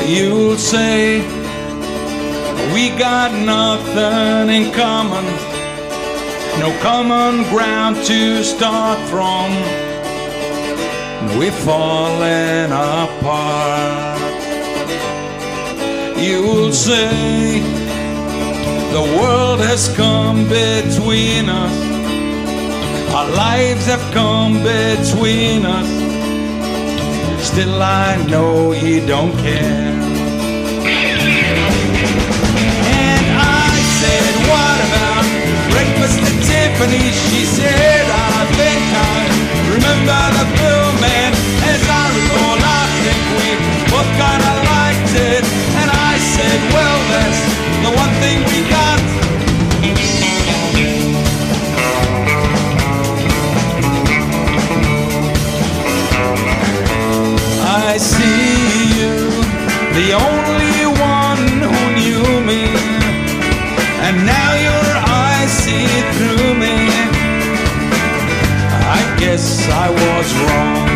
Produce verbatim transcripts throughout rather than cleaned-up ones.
You'll say we got nothing in common, no common ground to start from. We're falling apart. You'll say the world has come between us, our lives have come between us. Still I know you don't care. And I said, what about breakfast at Tiffany's? She said, I think I remember the bill, man. As I recall, I think we both kinda liked it. And I said, well, that's the one thing we got. I see you, the only one who knew me, and now your eyes see through me. I guess I was wrong.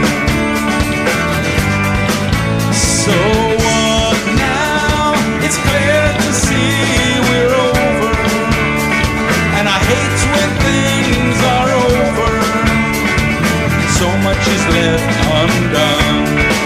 So what now? It's clear to see we're over, and I hate when things are over. So much is left undone.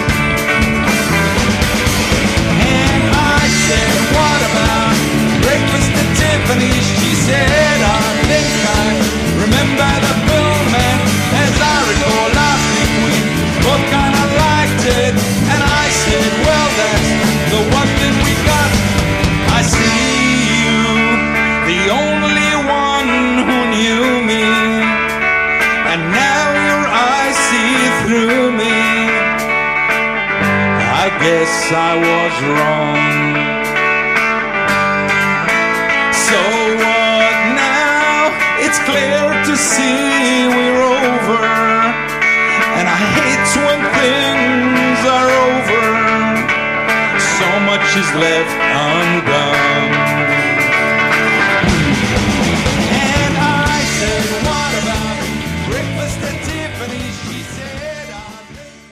She said, I think I remember the bill, man. As I recall, I think we both kinda liked it. And I said, well, that's the one thing we got. I see you, the only one who knew me, and now your eyes see through me. I guess I was wrong. So what now? It's clear to see we're over, and I hate when things are over. So much is left